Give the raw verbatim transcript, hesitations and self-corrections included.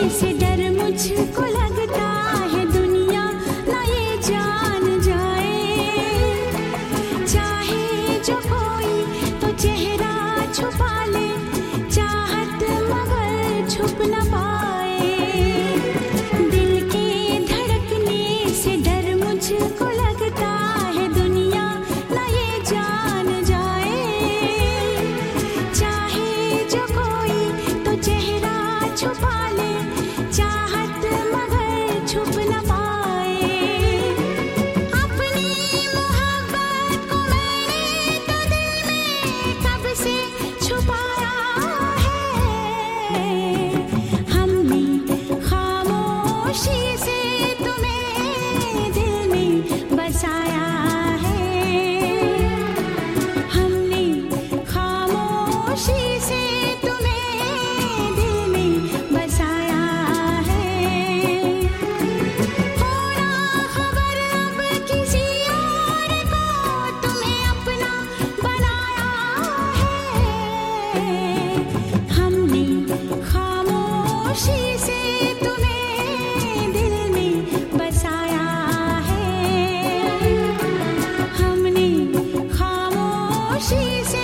से डर मुझको लगता है दुनिया ना ये जान जाए। चाहे जो कोई तो चेहरा छुपा ले, चाहत मगर छुप न पाए। दिल के धड़कने से डर मुझको लगता है दुनिया ना ये जान जाए। चाहे जो कोई तो चेहरा छुपा ले, चाहत मगर छुप न पाए। अपनी मोहब्बत को मैंने तो दिल में कब से छुपाया है। हमने खामोशी से तुम्हें दिल में बसाया है। हमने खामोशी से तुम्हें दिल में बसाया है। होना खबर अब किसी और को तुम्हें अपना बनाया है। हमने खामोशी से तुम्हें दिल में बसाया है। हमने खामोशी से